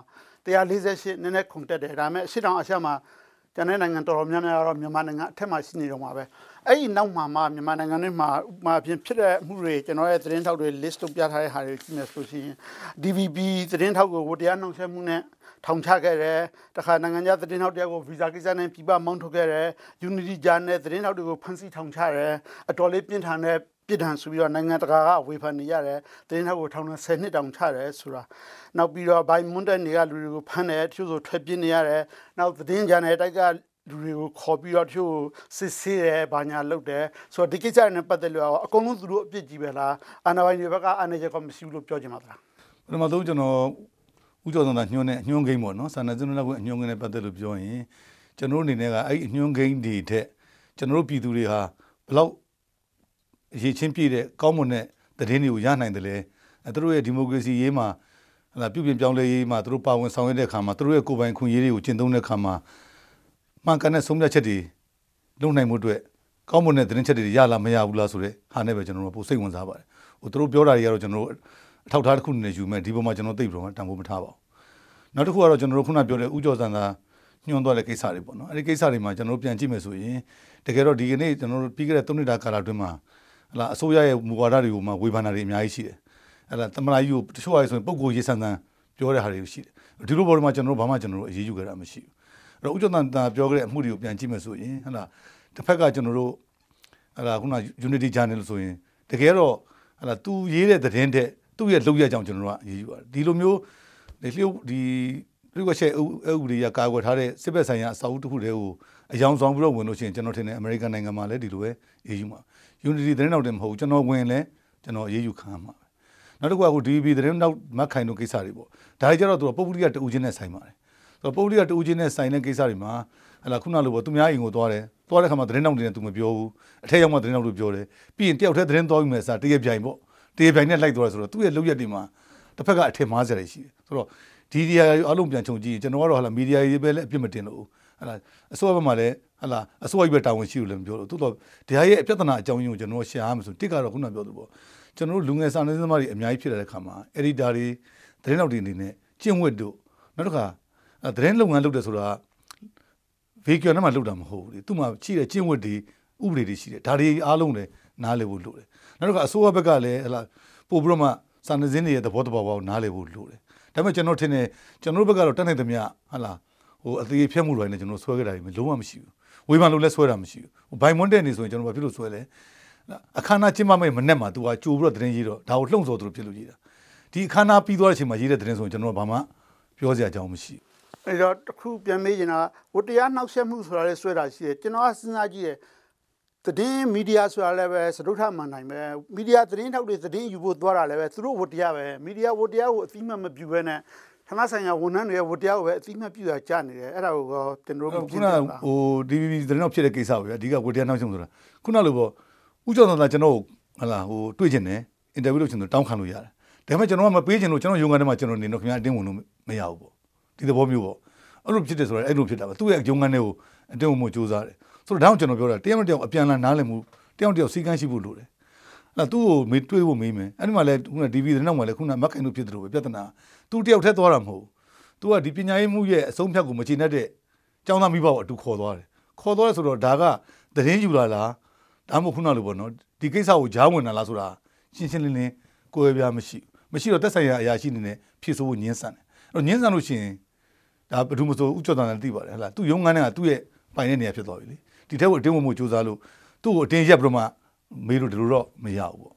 148နည်းနည်းခုန်တက်တယ်ဒါပေမဲ့အရှိတောင်အရှမှာကျန်တဲ့နိုင်ငံတော်တော်များများကတော့မြန်မာနိုင်ငံအထက်မှာရှိနေတော့မှာပဲအဲ့ဒီနောက်မှာမြန်မာနိုင်ငံထဲမှာဥပမာပြင်ဖြစ်တဲ့အမှုတွေကျွန်တော်ရဲ့သတင်းထောက်တွေ list လုပ်ပြထားတဲ့ဟာတွေကြည့်မယ်ဆိုရင် DVB သတင်းထောက်ကိုတရားနှောင့်ယှက်မှုနဲ့ထောင်ချခဲ့တယ်တခါနိုင်ငံခြားသတင်းထောက်တယောက်ကိုဗီဇာကိစ္စနဲ့ပြည်ပမောင်းထုတ်ခဲ့တယ် Unity ဂျာနယ်သတင်းထောက်တွေကိုဖမ်းဆီးထောင်ချတယ်အတော်လေးပြင်းထန်တဲ့ပြည်ထန်ဆိုပြီးတော့နိုင်ငံတကာကဝေဖန်နေရတယ်သတင်းထောက်ကိုထောင်နဲ့10နှစ်တောင်ချတယ်ဆိုတာနောက်ပြီးတော့ဘိုင်မွန်းတဲ့နေကလူတွေကိုဖမ်းတယ်သူတို့ထွက်ပြေးနေရတယ်နောက်သတင်းဂျာနယ်တိုက်ကလူတွေကိုခေါ်ပြီးတော့သူစစ်ဆေးတယ်ဘာညာလုပ်တယ်ဆိုတော့ဒီကိစ္စနဲ့ပတ်သက်လို့အကုန်လုံးသူတို့အပြစ်ကြီးပဲလားအာဏာပိုင်တွေဘက်ကအာဏာချက်ကမရှိဘူးလို့ပြောချင်ပါသလားပထမဆုံးကျွန်တော်ဦးကျော်စံသာညွှန်းတဲ့အညွှန်းကိန်းပေါ့နော်စာနယ်ဇင်းလောက်ကအညွှန်းကိန်းနဲ့ပတ်သက်လို့ပြောရင်ကျွန်တော်တို့အနေနဲ့ကအဲ့အညွှန်းကိန်းတွေထက်ကျွန်တော်တို့ပြည်သူတွေဟာဘယ်လောက်အရေးချင်းပြည့်တဲ့ကောင်းမွန်တဲ့သတင်းတွေကိုရနိုင်တယ်လေသူတို့ရဲ့ဒီမိုကရေစီရေးမှာပြုပြင်ပြောင်းလဲရေးမှာသူတို့ပါဝင်ဆောင်ရွက်တဲ့အခါမှာသူတို့ရဲ့ကိုယ်ပိုင်ခွင့်ရေးတွေကိုကျင့်သုံးတဲ့အခါမှာမှန်ကန်တဲ့ဆုံးဖြတ်ချက်တွေလုပ်နိုင်မှုအတွက်ကောင်းမွန်တဲ့သတင်းချက်တွေရလာမရဘူးလားဆိုတဲ့ဟာနဲ့ပဲကျွန်တော်တို့ပိုစိတ်ဝင်စားပါတယ်သူတို့ပြောတာတွေကတော့ကျွန်တော်တို့အထောက်ထားတစ်ခုနဲ့ယူမယ်ဒီပေါ်မှာကျွန်တော်သိပြီးတော့တန်ဖိုးမထားပါဘူးနောက်တစ်ခုကတော့ကျွန်တော်တို့ခုနပြောတဲ့ဥကျော်စံသာညွှန်းသွားတဲ့ကိစ္စတွေပေါ့နော်အဲ့ဒီကိစ္စတွေမှာကျွန်တော်တို့ပြန်ကြည့်မယ်ဆိုရင်တကယ်တော့ဒီကနေ့ကျွန်တော်တို့ပြီးခဲ့တဲ့3နှစ်တာကာလအတွင်းမှာအစိုးရရဲ့မူဝါဒတွေကိုမှဝေဖန်တာတွေအများကြီးရှိတယ်သမ္မတကြီးကိုတချို့ဟာဆိုရင်ပုဂ္ဂိုလ်ရေးဆန်ဆန်ပြောတဲ့ဟာတွေရှိတယ်ဒီလိုပေါ်မှာကျွန်တော်တို့ဘာမှကျွန်တော်တို့အရေးယူကြတာမရှိဘူးအဲ့တော့ဥကျော်စံသာပြောခဲ့တဲ့အမှုတွေကိုပြန်ကြည့်မယ်ဆိုရင်တစ်ဖက်ကကျွန်တော်တို့ခုန Unity Channel လို့ဆိုရင်တကယ်တော့သူရေးတဲ့သတင်းတဲ့သူ့ရဲ့လုပ်ရကြောင်းကျွန်တော်တို့ကအရေးယူပါတယ်ဒီလိုမျိုးဒီပြည်ကချက်ဥပဒေရကာကွယ်ထားတဲ့စစ်ဘက်ဆိုင်ရာအစာအုပ်တစ်ခုတည်းကိုအယောင်ဆောင်ပြီးတော့ဝင်လို့ရှိရင်ကျွန်တော်ထင်တယ်အမေရိကန်နိုင်ငံမှာလည်းဒီလိုပဲအေးယူမှာ Unity သတင်းနောက်တယ်မဟုတ်ဘူးကျွန်တော်ဝင်လဲကျွန်တော်အေးယူခံမှာပဲနောက်တစ်ခုကDVB သတင်းနောက်မခိုင်တို့ကိစ္စတွေပေါ့ဒါတွေကြတော့သူကပုဂ္ဂလိကတူချင်းနဲ့ဆိုင်ပါတယ်ဆိုတော့ပုဂ္ဂလိကတူချင်းနဲ့ဆိုင်တဲ့ကိစ္စတွေမှာခုနလိုပေါ့သူများအိမ်ကိုသွားတဲ့ခါမှာသတင်းနောက်တွေနဲ့သူမပြောဘူးအထက်ရောက်မှသတင်းနောက်တွေပြောတယ်ပြီးရင်တယောက်တည်းသတင်းသွားပြီးမှစားတရပြိုင်ပေါ့တရပြိုင်နဲ့လိုက်သွားတယ်ဆိုတော့သူ့ရဲ့လုပ်ရက်တွေမှာတစ်ဖက်ကအထက်မားစရာရှိတယ်ဆိုတော့ဒီဒီယာအလုံးပြန်ခြုံကြည့်ကျွန်တော်ကတော့မီဒီယာရေးပဲလည်းအပြစ်မတင်လို့အစိုးရဘက်မှာလည်းအစိုးရကြီးပဲတာဝန်ရှိလို့လည်းမပြောလို့တိုးတော့ဒီဟာရဲ့ပြဿနာအကြောင်းရင်းကိုကျွန်တော်ရှာရမှာဆိုတစ်ကတော့ခုနပြောသလိုပေါ့ကျွန်တော်တို့လူငယ်စာနယ်ဇင်းသမားတွေအများကြီးဖြစ်လာတဲ့ခါမှာအက်ဒီတာတွေသတင်းတောက်တွေအနေနဲ့ကျင့်ဝတ်တို့နောက်တစ်ခါသတင်းလုပ်ငန်းလုပ်တယ်ဆိုတာဗီဒီယိုနဲ့မှလုပ်တာမဟုတ်ဘူးလေသူ့မှာရှိတဲ့ကျင့်ဝတ်တွေဥပဒေတွေရှိတယ်ဒါတွေအားလုံးလည်းနားလည်ဖို့လိုတယ်နောက်တစ်ခါအစိုးရဘက်ကလည်းပို့ပြီးတော့မှစာနယ်ဇင်းတွေရဲ့သဘောတဘာဝကိုနားလည်ဖို့လိုတယ်ဒါပေမဲ့ကျွန်တော်ထင်တယ်ကျွန်တော်တို့ဘက်ကတော့တက်နိုင်သမျှအသေးဖြတ်မှုတွေနဲ့ကျွန်တော်ဆွဲခဲ့တာတွေလုံးဝမရှိဘူးဝေဖန်လို့လည်းဆွဲတာမရှိဘူးဘိုင်မွန်းတဲ့နေဆိုရင်ကျွန်တော်ဘာဖြစ်လို့ဆွဲလဲအခမ်းအနားကျင်းပမဲ့မနဲ့မှာသူကကြိုပြီးတော့သတင်းရေးတော့ဒါကိုလှုံ့ဆော်သူတို့ဖြစ်လို့ရေးတာဒီအခမ်းအနားပြီးသွားတဲ့အချိန်မှာရေးတဲ့သတင်းဆိုရင်ကျွန်တော်ဘာမှပြောစရာအကြောင်းမရှိဘူးအဲ့တော့တစ်ခုပြန်မေးချင်တာဝတရားနှောက်ယှက်မှုဆိုတာလည်းဆွဲတာရှိတယ်ကျွန်တော်ကစဉ်းစားကြည့်တယ်သတင်းမီဒီယာဆိုတာလည်းပဲစတုထမှန်နိုင်ပဲမီဒီယာသတင်းထောက်တွေသတင်းယူဖို့သွားတာလည်းပဲသူတို့ဝတရားပဲမီဒီယာဝတရားကိုအသိမှတ်မပြုဘဲနဲ့ဌာနဆိုင်ရာဝန်ထမ်းတွေရဲ့ဝတရားကိုပဲအသိမှတ်ပြုတာကြားနေတယ်အဲ့ဒါကိုကျွန်တော်တို့ခုနDVB သတင်းထောက်ဖြစ်တဲ့ကိစ္စပဲအဓိကဝတရားနှောက်ယှက်ဆိုတာခုနလိုပေါ့ဥကျော်သာကျွန်တော်တွေ့ချင်တယ်အင်တာဗျူးလုပ်ချင်တယ်တောင်းခံလို့ရတယ်ဒါပေမဲ့ကျွန်တော်ကမပေးချင်လို့ကျွန်တော်ရုံးခန်းထဲမှာကျွန်တော်နေတော့ခင်ဗျာအတင်းဝင်လို့မရဘူးပေါ့ဒီသဘောမျိုးပေါ့အဲ့လိုဖြစ်တယ်ဆိုတော့အဲ့လိုဖြစ်တာပဲသူ့ရဲ့ရုံးခန်းထဲကိုအတင်းဝင်မှုစူးစမ်းတယ်ဆိုတော့ဒါကြောင့်ကျွန်တော်ပြောတာတယောက်တစ်ယောက်အပြန်အလှန်နားလည်မှုတယောက်တစ်ယောက်စီကန်းရှိဖို့လိုတယ်အဲ့သူ့ကိုမေးတွေးဖို့မေးမယ်အဲ့ဒီမှာလဲခုန DV တဲ့နောက်မှာလဲခုနမက်ခိုင်တို့ဖြစ်တယ်လို့ပဲပြဿနာသူတယောက်တည်းသွားတာမဟုတ်သူကဒီပညာရေးမှုရဲ့အဆုံးဖြတ်ကိုမချေနဲ့တဲ့ကျောင်းသားမိဘကိုအတူခေါ်သွားတယ်ဆိုတော့ဒါကသတင်းယူလာလားဒါမှမဟုတ်ခုနလိုပေါ့နော်ဒီကိစ္စကိုကြားဝင်လာလားဆိုတာရှင်းရှင်းလင်းလင်းကိုယ်ပြားမရှိတော့တက်ဆိုင်ရာအရာရှိနေနဲ့ဖြည့်ဆို့ဖို့ညှင်းဆန်တယ်အဲ့တော့ညှင်းဆန်လို့ရှိရင်ဒါဘယ်သူမှဆိုဥကျော်တန်လည်းသိပါတယ်ဟလားသူ့ရုံးခန်းကသူ့ရဲ့ပိုင်တဲ့နေရာဖြစ်သွားပြီလေဒီထက်ကိုအတင်းဝင်မှုစူးစမ်းလို့သူ့ကိုအတင်းရက်ပြီးတော့မှမေးလို့ဒီလိုတော့မရဘူးပေါ့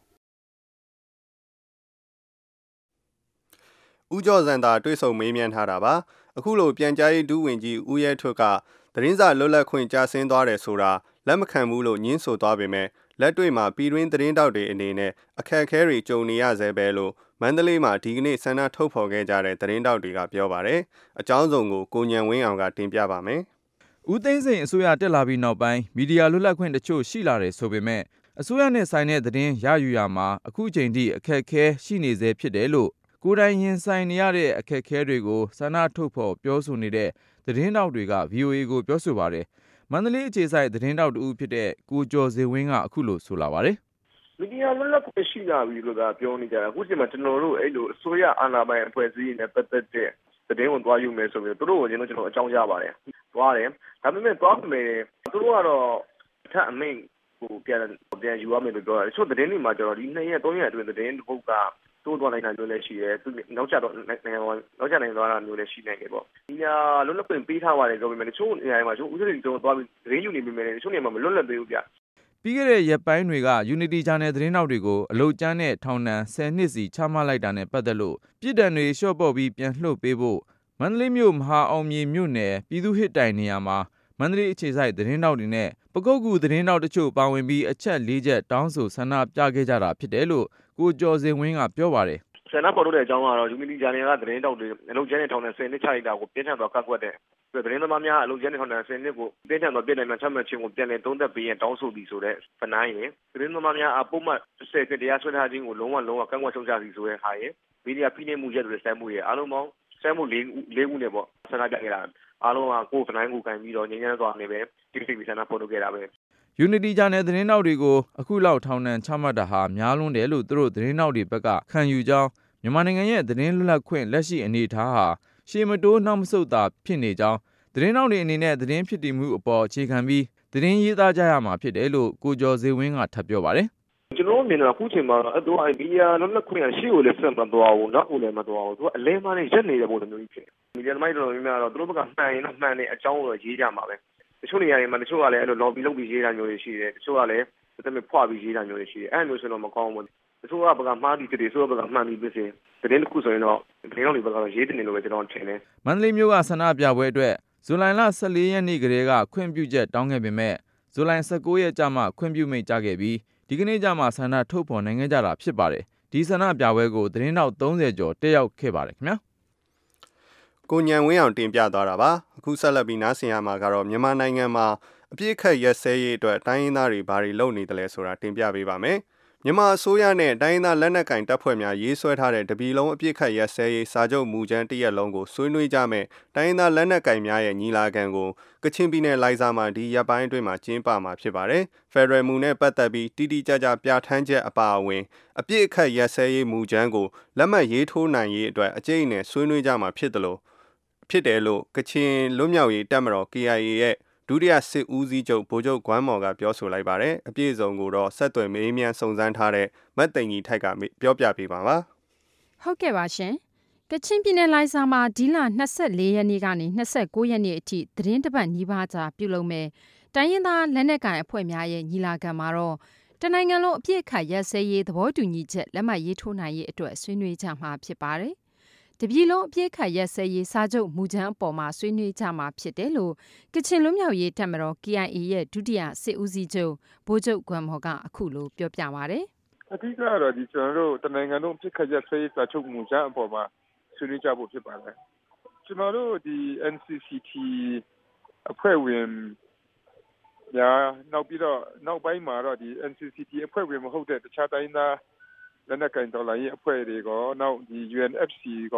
ဦးကျော်စံသာတွေ့ဆုံမေးမြန်းထားတာပါအခုလိုပြန်ကြားရေးဒုဝန်ကြီးဦးရဲထွတ်ကသတင်းစာလွတ်လပ်ခွင့်ကြာဆင်းသွားတယ်ဆိုတာလက်မခံဘူးလို့ညင်းဆိုသွားပေမဲ့လက်တွေ့မှာပြည်တွင်းသတင်းတောက်တွေအနေနဲ့အခက်အခဲတွေကြုံနေရဆဲပဲလို့မန္တလေးမှာဒီကနေ့ဆန္ဒထုတ်ဖော်ခဲ့ကြတဲ့သတင်းတောက်တွေကပြောပါတယ်အကြောင်းစုံကိုကိုညံဝင်းအောင်ကတင်ပြပါမယ်ဦးသိန်းစိန်အစိုးရတက်လာပြီးနောက်ပိုင်းမီဒီယာလွတ်လပ်ခွင့်တချို့ရှိလာတယ်ဆိုပေမဲ့အစိုးရနဲ့ဆိုင်တဲ့သတင်းရယူရမှာအခုချိန်ထိအခက်အခဲရှိနေသေးဖြစ်တယ်လို့ကိုယ်တိုင်ရင်ဆိုင်နေရတဲ့အခက်အခဲတွေကိုဆန္ဒထုတ်ဖော်ပြောဆိုနေတဲ့သတင်းတောက်တွေက VOA ကိုပြောဆိုပါတယ်မန္တလေးအခြေစိုက်သတင်းတောက်တူဖြစ်တဲ့ကိုကျော်စေဝင်းကအခုလိုဆိုလာပါတယ်မီဒီယာလွတ်လပ်ခွင့်ရှိလာပြီလို့သာပြောနေကြတာအခုချိန်မှာကျွန်တော်တို့အဲ့လိုအစိုးရအာဏာပိုင်အဖွဲ့အစည်းနဲ့ပတ်သက်တဲ့သတင်းကိုသွားယူမယ်ဆိုပြီးသူတို့ကိုကျွန်တော်အကြောင်းကြားပါတယ်သွားတယ်ဒါပေမဲ့သွားမယ်သူတို့ကတော့အထက်အမိန့်ကိုပြန်ယူရမယ်လို့ပြောတာတချို့သတင်းတွေမှာကျတော့ဒီ2ရက်3ရက်အတွင်းသတင်းတစ်ပုဒ်ကတိုးသွားနိုင်တာမျိုးလည်းရှိတယ်သူနောက်ကျနိုင်သွားတာမျိုးလည်းရှိနိုင်တယ်ပေါ့ဒီဟာလွတ်လပ်ခွင့်ပေးထားပါတယ်ပြောပေမဲ့တချို့နေရာတွေမှာကျိုးဥပဒေတွေသွားပြီးသတင်းယူနေပေမဲ့တချို့နေရာမှာမလွတ်လပ်သေးဘူးဗျပြီးခဲ့တဲ့ရက်ပိုင်းတွေက Unity Channel သတင်းတောက်တွေကိုအလုတ်ကျန်းတဲ့ထောင်ဒဏ်10နှစ်စီချမှတ်လိုက်တာနဲ့ပတ်သက်လို့ပြည်ဒဏ်တွေလျှော့ပေါ့ပြီးပြန်လွှတ်ပေးဖို့မန္တလေးမြို့မဟာအောင်မြေမြို့နယ်ပြည်သူ့ဟစ်တိုင်နေရာမှာမန္တလေးအခြေစိုက်သတင်းတောက်တွေနဲ့ပကုတ်ကူသတင်းတောက်တချို့ပါဝင်ပြီးအချက်4ချက်တောင်းဆိုဆန္ဒပြခဲ့ကြတာဖြစ်တယ်လို့ကိုကျော်စင်ဝင်းကပြောပါတယ်ဆန္ဒပေါ်လို့တဲ့အကြောင်းကတော့ Unity Channel ကသတင်းတောက်တွေအလုတ်ကျန်းတဲ့ထောင်ဒဏ်10နှစ်ချလိုက်တာကိုပြင်းထန်စွာကန့်ကွက်တဲ့သတင်းသမားများအလုပ်ကျန်းတဲ့ထောင်ဒဏ်10နှစ်ကိုပြင်းထန်စွာပြစ်ဒဏ်မှချမှတ်ခြင်းကိုပြန်လည်သုံးသပ်ပေးရင်တောင်းဆိုသည်ဆိုတဲ့ဖဏိုင်းရယ်သတင်းသမားများအပုံမှန်10နှစ်တရားစွဲထားခြင်းကိုလုံးဝကန့်ကွက်ရှုံချသည်ဆိုတဲ့ဟာရယ်မီဒီယာဖိနှိပ်မှုရက်တွေစမ်းမှုရယ်အားလုံးပေါင်းစမ်းမှု၄ခုနဲ့ပေါ့ဆန္ဒပြခဲ့တာအားလုံးကကိုယ်ဖဏိုင်းကိုကန်ပြီးတော့ငြိမ်းချမ်းစွာနေပဲတိတိကျကျဆန္ဒဖော်ထုတ်ခဲ့တာပဲ Unity Channel သတင်းတောက်တွေကိုအခုလောက်ထောင်ဒဏ်ချမှတ်တာဟာများလွန်းတယ်လို့သူတို့သတင်းတောက်တွေဘက်ကခံယူကြောင်းမြန်မာနိုင်ငံရဲ့သတင်းလွတ်လပ်ခွင့်လက်ရှိအနေအထားဟာရှေ့မတိုးနောက်မဆုတ်သာဖြစ်နေကြောင်းသတင်းတောက်တွေအနေနဲ့သတင်းဖြစ်တည်မှုအပေါ်အခြေခံပြီးသတင်းရေးသားကြရမှာဖြစ်တယ်လို့ကိုကျော်စေဝင်းကထပ်ပြောပါတယ်ကျွန်တော်မြင်တာအခုချိန်မှာတော့မီဒီယာလွတ်လပ်ခွင့်ကရှေ့ကိုလည်းဆက်မသွားဘူးနောက်ကိုလည်းမသွားဘူးသူကအလဲမနဲ့ရက်နေတဲ့ပုံစံမျိုးကြီးဖြစ်မီဒီယာသမားတွေတော်တော်များများတော့သူတို့ဘက်ကမှန်ရင်တော့မှန်တဲ့အကြောင်းကိုရေးကြမှာပဲတချို့နေရာတွေမှာတချို့ကလည်းအဲ့လို lobby လုပ်ပြီးရေးတာမျိုးတွေရှိတယ်တချို့ကလည်းတမင်ဖွာပြီးရေးတာမျိုးတွေရှိတယ်အဲ့လိုဆိုတော့မကောင်းဘူးတချို့ကဘက်ကမှားပြီးတချို့ကဘက်ကမှန်ပြီးဖြစ်စေသတင်းတစ်ခုဆိုရင်တော့သတင်းတော်တွေဘက်ကတော့ရေးတင်နေလို့ပဲကျွန်တော်ထင်တယ်မန္တလေးမြို့ကဆန္ဒပြပွဲအတွက်ဇူလိုင်လ14ရက်နေ့ကလေးကခွင့်ပြုချက်တောင်းခဲ့ပေမဲ့ဇူလိုင်19ရက်ကျမှခွင့်ပြုမိန့်ကြားခဲ့ပြီးဒီကနေ့ကျမှဆန္ဒထုတ်ဖော်နိုင်ခဲ့ကြတာဖြစ်ပါတယ်ဒီဆန္ဒပြပွဲကိုသတင်းတောက်30ကျော်တက်ရောက်ခဲ့ပါတယ်ခင်ဗျာကိုညံဝင်းအောင်တင်ပြသွားတာပါအခုဆက်လက်ပြီးနားဆင်ရမှာကတော့မြန်မာနိုင်ငံမှာအပြည့်ခက်ရက်စဲရေးအတွက်တိုင်းရင်းသားတွေဘာတွေလုပ်နေတယ်လဲဆိုတာတင်ပြပေးပါမယ်မြန်မာအစိုးရနဲ့တိုင်းရင်းသားလက်နက်ကိုင်တပ်ဖွဲ့များရေးဆွဲထားတဲ့တပြည်လုံးအပြည့်ခက်ရက်စဲရေးစာချုပ်မူကြမ်းတစ်ရက်လုံးကိုဆွေးနွေးကြမယ်တိုင်းရင်းသားလက်နက်ကိုင်များရဲ့ညီလာခံကိုကချင်ပြည်နယ်လိုင်ဇာမှာဒီရက်ပိုင်းအတွင်းမှာကျင်းပမှာဖြစ်ပါတယ်ဖက်ဒရယ်မူနဲ့ပတ်သက်ပြီးတိတိကျကျပြဋ္ဌာန်းချက်အပါအဝင်အပြည့်အခက်ရက်စဲရေးမူကြမ်းကိုလက်မှတ်ရေးထိုးနိုင်ရေးအတွက်အကျိတ်နဲ့ဆွေးနွေးကြမှာဖြစ်တယ်လို့ကချင်လွတ်မြောက်ရေးတပ်မတော် KIA ရဲ့ဒုတိယစစ်ဦးစီးချုပ်ဗိုလ်ချုပ်ဂွမ်းမော်ကပြောဆိုလိုက်ပါတယ်အပြည့်အစုံကိုတော့ဆက်သွယ်မေးမြန်းစုံစမ်းထားတဲ့မတ်သိန်ကြီးထိုက်ကပြောပြပေးပါပါဟုတ်ကဲ့ပါရှင်ကချင်ပြည်နယ်လိုင်ဇာမှာဒီလ24ရက်နေ့ကနေ29ရက်နေ့အထိသတင်းတပတ်နီးပါးကြာပြုလုပ်မယ်တိုင်းရင်းသားလက်နက်ကိုင်အဖွဲ့များရဲ့ညီလာခံမှာတော့တနိုင်ငံလုံးအပြည့်အခက်ရက်စဲရေးသဘောတူညီချက်လက်မှတ်ရေးထိုးနိုင်ရေးအတွက်ဆွေးနွေးကြမှာဖြစ်ပါတယ်တပြည်လုံးအပြည့်အခက်ရက်စဲရေးစာချုပ်မူကြမ်းအပေါ်မှာဆွေးနွေးကြမှာဖြစ်တယ်လို့ကချင်လွတ်မြောက်ရေးတပ်မတော် KIA ရဲ့ဒုတိယစစ်ဦးစီးချုပ်ဗိုလ်ချုပ်ဂွမ်မော်ကအခုလိုပြောပြပါတယ်အဓိကတော့ဒီကျွန်တော်တို့တနိုင်ငံလုံးအပြည့်အခက်ရက်စဲရေးစာချုပ်မူကြမ်းအပေါ်မှာဆွေးနွေးကြဖို့ဖြစ်ပါတယ်ကျွန်တော်တို့ဒီ NCCT အဖွဲ့ဝင်ညာနောက်ပြီးတော့နောက်ပိုင်းမှာတော့ဒီ NCCT အဖွဲ့ဝင်မဟုတ်တဲ့တခြားတိုင်းသားလက်နက်ကင်တော်လှန်ရေးအဖွဲ့တွေကနောက်ဒီ UNFC က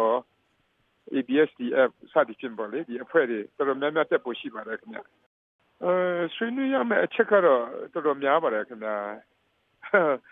ABSDF စသည်ဖြင့်ပေါ့လေဒီအဖွဲ့တွေတော်တော်များများတက်ဖို့ရှိပါတယ်ခင်ဗျဆွေးနွေးရမယ့်အချက်ကတော့တော်တော်များပါတယ်ခင်ဗျဒီ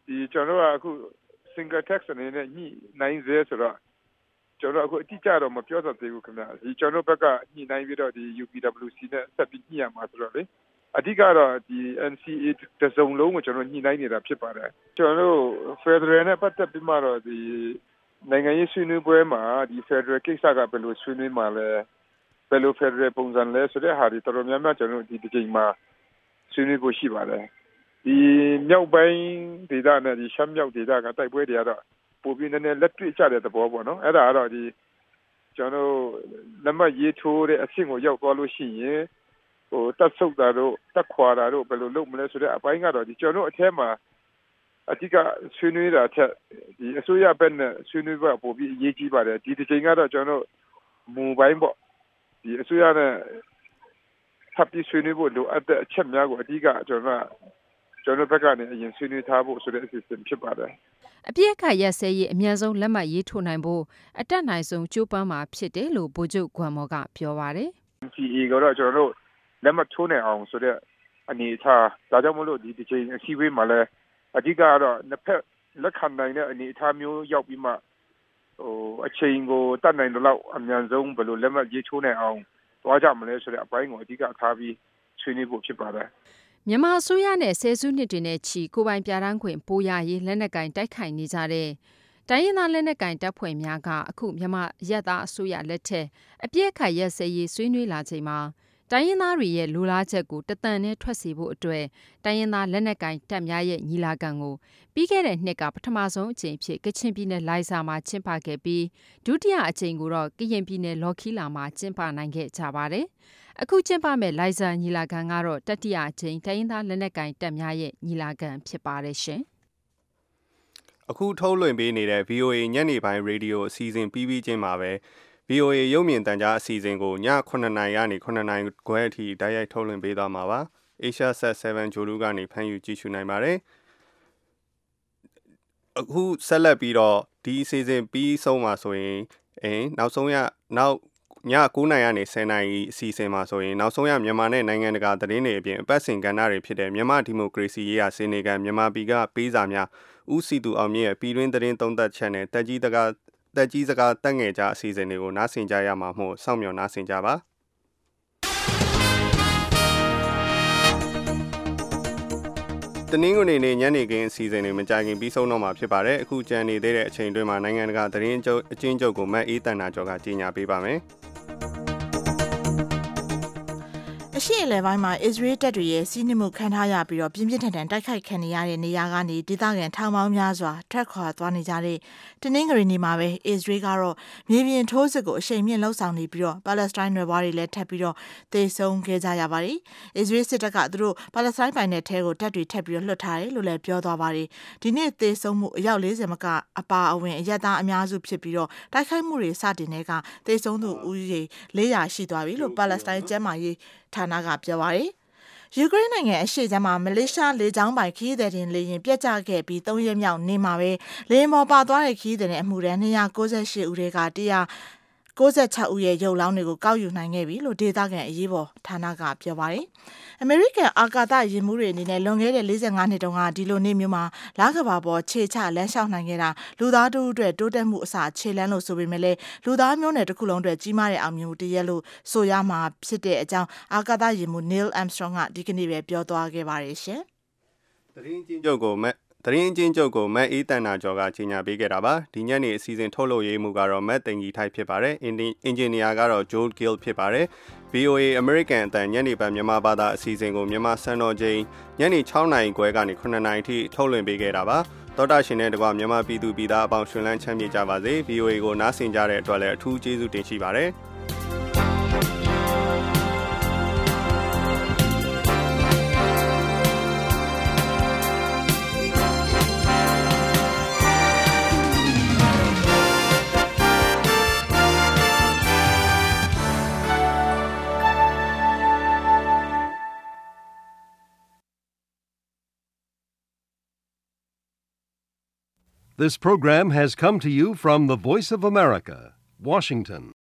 ဒီကျွန်တော်တို့ကအခု single tax အနေနဲ့ညှိနိုင်စေဆိုတော့ကျွန်တော်အခုအတိအကျတော့မပြောတော့သေးဘူးခင်ဗျာဒီကျွန်တော်ဘက်ကညှိနိုင်ပြီးတော့ဒီ UPWC နဲ့ဆက်ပြီးညှိရမှာဆိုတော့လေအဓိကတော့ဒီ NCA တစုံလုံးကိုကျွန်တော်ညှိနှိုင်းနေတာဖြစ်ပါတယ်ကျွန်တော်တို့ Federal နဲ့ပတ်သက်ပြီးမှတော့ဒီနိုင်ငံရေးဆွေးနွေးပွဲမှာဒီ Federal ကိစ္စကဘယ်လိုဆွေးနွေးမှာလဲဘယ်လို Federal ပုံစံလဲဆိုတဲ့ဟာဒီတော်တော်များများကျွန်တော်တို့ဒီဒီချိန်မှာဆွေးနွေးဖို့ရှိပါတယ်ဒီမြောက်ပိုင်းဒေသနဲ့ဒီရှမ်းမြောက်ဒေသကတိုက်ပွဲတွေကတော့ပိုပြီးနည်းနည်းလက်တွေ့ကျတဲ့သဘောပေါ့နော်အဲ့ဒါကတော့ဒီကျွန်တော်လက်မှတ်ရေးထိုးတဲ့အဆင့်ကိုရောက်သွားလို့ရှိရင်ဟိုတက်ဆုပ်တာတို့တက်ခွာတာတို့ဘယ်လိုလုပ်မလဲဆိုတဲ့အပိုင်းကတော့ဒီကျွန်တော်အထက်မှာအဓိကဆွေးနွေးတာချက်ဒီအစိုးရဘက်နဲ့ဆွေးနွေးဖို့ပိုပြီးအရေးကြီးပါတယ်ဒီတစ်ချိန်ကတော့ကျွန်တော်မူပိုင်းပေါ့ဒီအစိုးရနဲ့ထပ်ပြီးဆွေးနွေးဖို့လိုအပ်တဲ့အချက်များကိုအဓိကကျွန်တော်ဘက်ကနေအရင်ဆွေးနွေးထားဖို့ဆိုတဲ့အစီအစဉ်ဖြစ်ပါတယ်အပြည့်အခါရက်စဲရေးအမြန်ဆုံးလက်မှတ်ရေးထိုးနိုင်ဖို့အတက်နိုင်ဆုံးကြိုးပမ်းမှာဖြစ်တယ်လို့ဗိုလ်ချုပ်ဂွမ်မော်ကပြောပါတယ် NCA ကတော့ကျွန်တော်တို့လက်မှတ်ထိုးနိုင်အောင်ဆိုတဲ့အနေအထားဒါကြောင့်မလို့ဒီတစ်ချိန်အစည်းအဝေးမှာလည်းအဓိကကတော့နှစ်ဖက်လက်ခံနိုင်တဲ့အနေအထားမျိုးရောက်ပြီးမှဟိုအချိန်ကိုတတ်နိုင်တော့အမြန်ဆုံးဘယ်လိုလက်မှတ်ရေးထိုးနိုင်အောင်သွားကြမလဲဆိုတဲ့အပိုင်းကိုအဓိကထားပြီးဆွေးနွေးဖို့ဖြစ်ပါတယ်မြန်မာအစိုးရနဲ့ဆယ်စုနှစ်တွေနဲ့ချီကိုပိုင်ပြဋ္ဌာန်းခွင့်ပိုးရရေးလက်နက်ကင်တိုက်ခိုက်နေကြတဲ့တိုင်းရင်းသားလက်နက်ကင်တပ်ဖွဲ့များကအခုမြန်မာရက်သားအစိုးရလက်ထက်အပြည့်အခါရက်စဲရေးဆွေးနွေးလာချိန်မှာတိုင်းရင်းသားတွေရဲ့လူလားချက်ကိုတသန်နဲ့ထွက်စီဖို့အတွက်တိုင်းရင်းသားလက်နက်ကင်တပ်များရဲ့ညီလာခံကိုပြီးခဲ့တဲ့နှစ်ကပထမဆုံးအကြိမ်ဖြစ်ကချင်ပြည်နယ်လိုင်ဇာမှာကျင်းပခဲ့ပြီးဒုတိယအကြိမ်ကိုတော့ကရင်ပြည်နယ်လော်ခီလာမှာကျင်းပနိုင်ခဲ့ကြပါတယ်အခုကျင်းပမဲ့လိုင်ဇာညီလာခံကတော့တတိယအကြိမ်တိုင်းရင်းသားလက်နက်ကင်တပ်များရဲ့ညီလာခံဖြစ်ပါတယ်ရှင်အခုထုတ်လွှင့်ပေးနေတဲ့ VOA ညနေပိုင်းရေဒီယိုအစီအစဉ်ပြီးချင်းမှာပဲ VOA ရုပ်မြင်သံကြားအစီအစဉ်ကိုည9:00နာရီကနေ9:00နာရီခွဲအထိတိုက်ရိုက်ထုတ်လွှင့်ပေးသွားမှာပါ။ Asia Sat 7 ဂျိုလူကနေဖမ်းယူကြည့်ရှုနိုင်ပါတယ်။အခုဆက်လက်ပြီးတော့ဒီအစီအစဉ်ပြီးဆုံးမှာဆိုရင်နောက်ဆုံးည9:00နာရီကနေ10:00နာရီအစီအစဉ်မှာဆိုရင်နောက်ဆုံးရမြန်မာနဲ့နိုင်ငံတကာသတင်းတွေအပြင်အပတ်စဉ်ကဏ္ဍတွေဖြစ်တဲ့မြန်မာဒီမိုကရေစီရေးရာစနေကန်မြန်မာပြည်ကပေးစာများဦးစီသူအောင်မြင့်ရဲ့ပြည်တွင်းသတင်းသုံးသပ်ချက်နဲ့တက်ကြီးစကားတက်ငယ်ကြအစီအစဉ်တွေကိုနားဆင်ကြရမှာမို့စောင့်မျှော်နားဆင်ကြပါတနင်္ဂနွေနေ့ညနေခင်းအစီအစဉ်တွေမကြခင်ပြီးဆုံးတော့မှာဖြစ်ပါတယ်အခုကြံနေသေးတဲ့အချိန်တွင်းမှာနိုင်ငံတကာသတင်းအကျဉ်းချုပ်ကိုမတ်အေးတန်နာကျော်ကကြီးညာပေးပါမယ်အရှိအလဲပိုင်းမှာအစ္စရေးတပ်တွေရဲ့စီးနင်းမှုခံထားရပြီးတော့ပြင်းပြင်းထန်ထန်တိုက်ခိုက်ခံနေရတဲ့နေရာကနေဒေသခံထောင်ပေါင်းများစွာထွက်ခွာသွားနေကြတဲ့တနင်္ဂနွေနေ့မှာပဲအစ္စရေးကတော့မြေပြင်ထိုးစစ်ကိုအရှိန်မြင့်လှုပ်ဆောင်နေပြီးတော့ပါလက်စတိုင်းနယ်ဘွားတွေလည်းထပ်ပြီးတော့သေဆုံးခဲ့ကြရပါတယ်။အစ္စရေးစစ်တပ်ကသူတို့ပါလက်စတိုင်းပိုင်နယ်ထဲကိုတပ်တွေထပ်ပြီးတော့လွှတ်ထားတယ်လို့လည်းပြောသွားပါတယ်။ဒီနေ့သေဆုံးမှုအယောက်40မကအပါအဝင်အရက်သားအများစုဖြစ်ပြီးတော့တိုက်ခိုက်မှုတွေစတင်တဲ့ကသေဆုံးသူဦးရေ400ရှိသွားပြီလို့ပါလက်စတိုင်းကျန်းမာရေးဌာနကပြောပါတယ်။ယူကရိန်းနိုင်ငံအရှေ့ခြမ်းမှာမလေးရှားလေကြောင်းပိုင်ခရီးသည်တင်လေယာဉ်ပြတ်ကျခဲ့ပြီး3ရက်မြောက်နေ့မှာပဲလေယာဉ်ပေါ်ပါသွားတဲ့ခရီးသည်နဲ့အမှုထမ်း298ဦးတွေက196ဦးရဲ့ရုပ်လောင်းတွေကိုကောက်ယူနိုင်ခဲ့ပြီလို့ဒေသခံအရေးပေါ်ဌာနကပြောပါတယ်။အမေရိကန်အာကာသယာဉ်မှူးတွေအနေနဲ့လွန်ခဲ့တဲ့45နှစ်တုန်းကဒီလိုနေ့မျိုးမှာလကဘာပေါ်ခြေချလမ်းလျှောက်နိုင်ခဲ့တာလူသားတို့အတွက်တိုးတက်မှုအစခြေလမ်းလို့ဆိုပေမဲ့လည်းလူသားမျိုးနွယ်တစ်ခုလုံးအတွက်ကြီးမားတဲ့အောင်မြင်မှုတစ်ရက်လို့ဆိုရမှာဖြစ်တဲ့အကြောင်းအာကာသယာဉ်မှူး Neil Armstrong ကဒီကနေ့ပဲပြောသွားခဲ့ပါတယ်ရှင်။သတင်းချင်းချုပ်ကိုမတ်အေးတန်နာကျော်ကကြီးညာပေးခဲ့တာပါဒီညနေအစီအစဉ်ထုတ်လုပ်ရေးမှုကတော့မတ်တင်ကြီးထိုက်ဖြစ်ပါတယ်အင်ဂျင်နီယာကတော့ Joel Gill ဖြစ်ပါတယ် VOA American အတန်ညနေပိုင်းမြန်မာဘာသာအစီအစဉ်ကိုမြန်မာစံတော်ချိန်ညနေ6:00နာရီခွဲကနေ9:00နာရီထိထုတ်လွှင့်ပေးခဲ့တာပါသောတာရှင်တဲ့တကွမြန်မာပြည်သူပြည်သားအပေါင်းရှင်လန်းချမ်းမြေ့ကြပါစေ VOA ကိုနားဆင်ကြတဲ့အတွက်လည်းအထူးကျေးဇူးတင်ရှိပါတယ် This program has come to you from the Voice of America, Washington.